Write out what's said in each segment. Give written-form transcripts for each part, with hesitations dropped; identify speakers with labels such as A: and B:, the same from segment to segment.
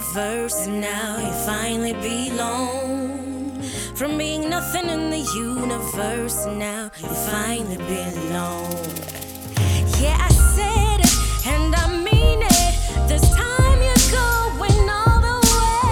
A: universe, and now you finally belong. From being nothing in the universe, now you finally belong. Yeah, I said it, and I mean it. This time you're going all the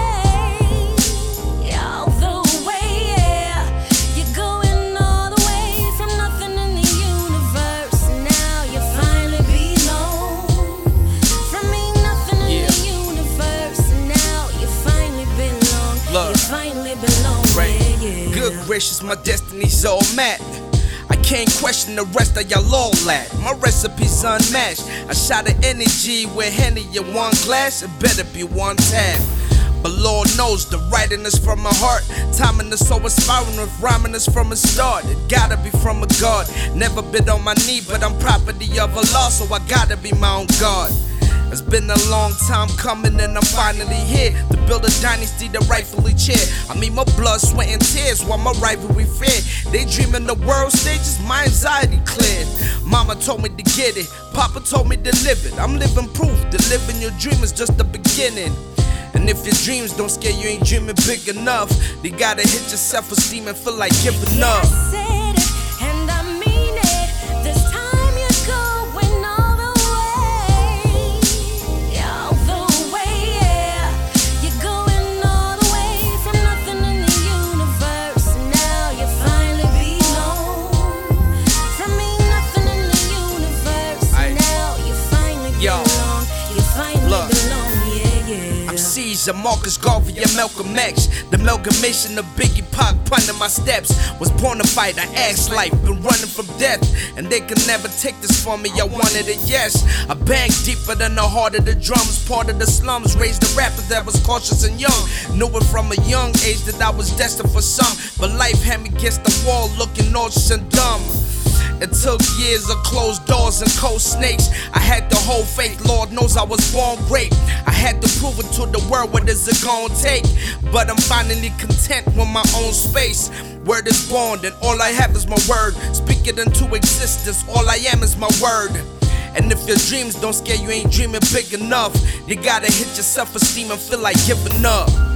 A: way. All the way, yeah. You're going all the way. From nothing in the universe, now you finally belong. From being nothing in the universe, now you finally belong.
B: Look,
A: you finally belong, yeah.
B: Good gracious, my destiny's all met. I can't question the rest of y'all all at. My recipe's unmatched. A shot of energy with Henny in one glass, it better be one tab. But Lord knows the writing is from my heart. Timing is so inspiring, with rhyming is from a start. It gotta be from a God. Never been on my knee, but I'm property of a law, so I gotta be my own God. It's been a long time coming and I'm finally here to build a dynasty that rightfully chair. I mean my blood, sweat and tears while my rivalry fed. They dreaming the world stages, my anxiety cleared. Mama told me to get it, Papa told me to live it. I'm living proof that living your dream is just the beginning. And if your dreams don't scare you, ain't dreaming big enough. You gotta hit your self-esteem and feel like giving up.
A: I said it, and I mean it. This time you're going all the way. All the way, yeah. You're going all the way. From nothing in the universe, now you finally belong. From being nothing in the universe, now you finally belong. You finally belong, yeah.
B: I'm Caesar, Marcus Garvey, and Malcolm X. The amalgamation of Biggie, Pac, punting my steps. Was born to fight, I asked life, been running from death. And they could never take this from me, I wanted it, yes. I banged deeper than the heart of the drums. Part of the slums, raised the rappers that was cautious and young. Knew it from a young age that I was destined for some. But life had me against the wall, looking nauseous and dumb. It took years of closed doors and cold snakes. I had to hold faith, Lord knows I was born great. I had to prove it to the world, what is it gonna take? But I'm finally content with my own space. Word is born, and all I have is my word. Speak it into existence, all I am is my word. And if your dreams don't scare you, ain't dreaming big enough. You gotta hit your self-esteem and feel like giving up.